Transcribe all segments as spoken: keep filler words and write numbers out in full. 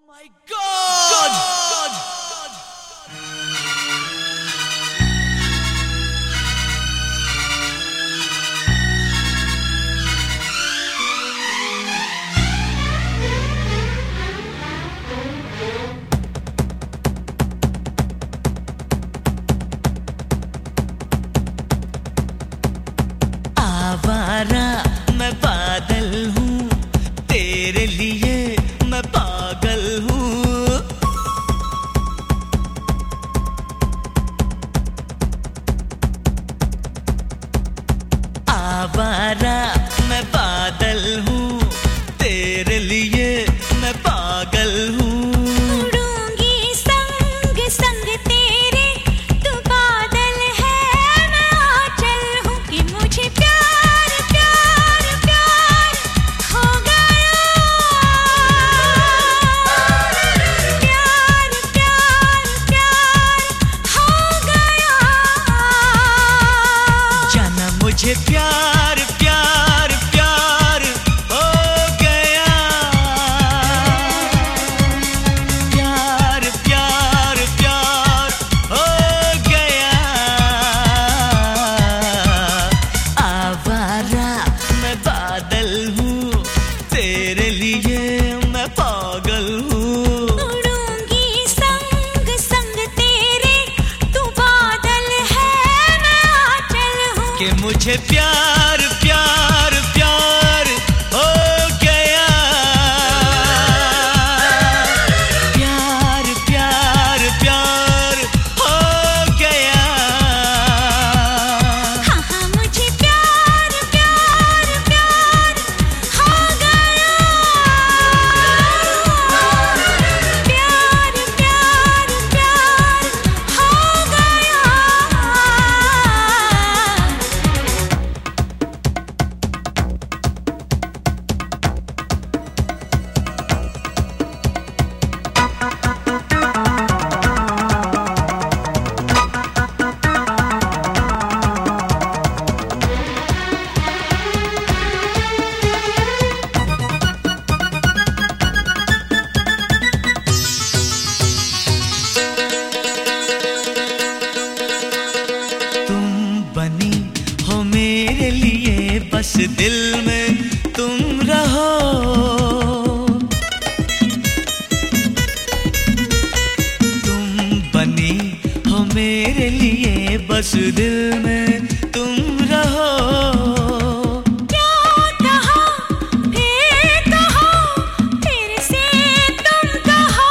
My God! God! आवारा मैं बादल हूँ, तेरे लिए मैं पागल हूँ। आवारा मैं बादल हूँ, तेरे लिए मैं पागल हूँ। उड़ूंगी संग संग तेरे, तू बादल है मैं आंचल हूँ कि मुझे प्यार प्यार प्यार हो गया। प्यार प्यार प्यार हो गया। जाना मुझे प्यार प्यार प्यार हो गया। प्यार प्यार प्यार हो गया। आवारा मैं बादल हूँ, तेरे लिए मैं पागल हूँ। उड़ूंगी संग संग तेरे, तू बादल है मैं आंचल हूँ कि मुझे प्यार प्यार प्यार हो गया। प्यार प्यार प्यार हो गया। हाँ हाँ मुझे प्यार प्यार प्यार हो गया। प्यार प्यार प्यार हो गया। तुम बनी हो मेरे लिए, बस दिल में तुम रहो। तुम बनी हो मेरे लिए, बस दिल में तुम रहो। क्या कहा फिर कहो, फिर से तुम कहो।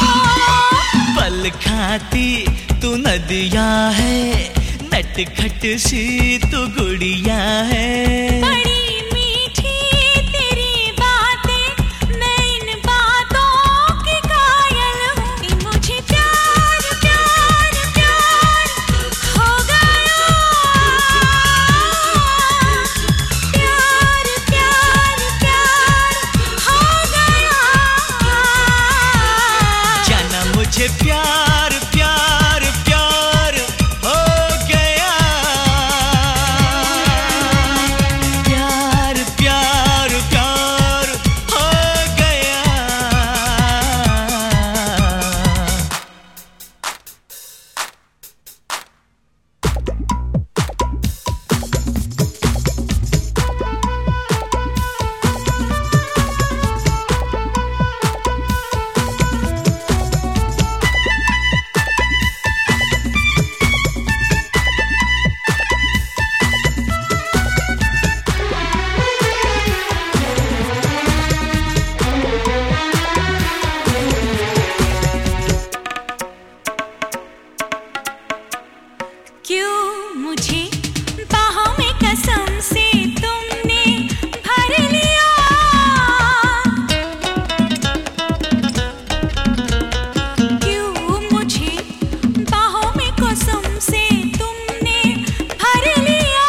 पल खाती तू नदिया है, नटखट सी तू गुड़िया है। बड़ी मीठी तेरी बातें, मैं इन बातों की कायल हूँ कि मुझे प्यार प्यार प्यार हो गया। प्यार प्यार प्यार हो गया। जाना मुझे प्यार प्यार प्यार हो गया। प्यार प्यार प्यार हो गया। क्यों मुझे बाहों में कसम से तुमने भर लिया। क्यों मुझे बाहों में कसम से तुमने भर लिया।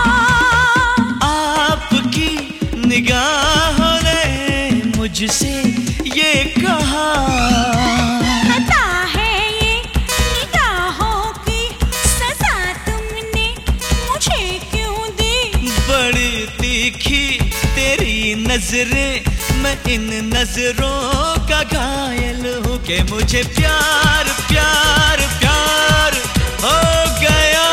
आपकी निगाहों ने मुझसे ये कहा। पता है ये निगाहों की सजा तुमने मुझे क्यों दी। बड़ी तीखी तेरी नजरें, मैं मैं इन नजरों का घायल हूँ कि मुझे प्यार प्यार प्यार हो गया।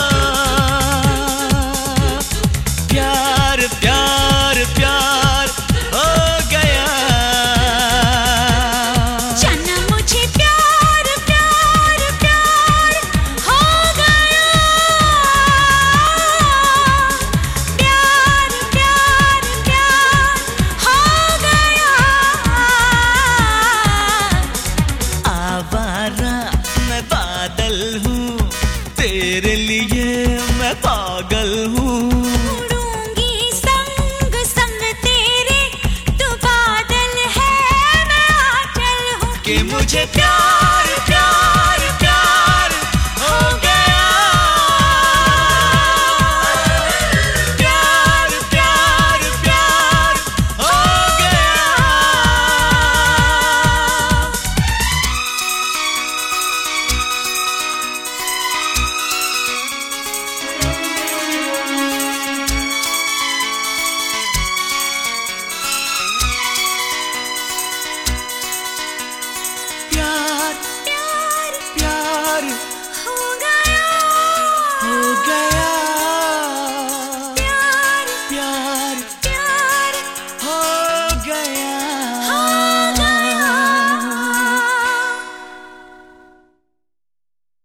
प्यार प्यार प्यार हो गया। जाना मुझे प्यार प्यार प्यार हो गया। प्यार प्यार प्यार हो गया। आवारा मैं बादल हूँ, तेरे लिए मैं पागल हूँ। उड़ूंगी संग संग तेरे, तू बादल है मैं आंचल हूँ कि मुझे प्यार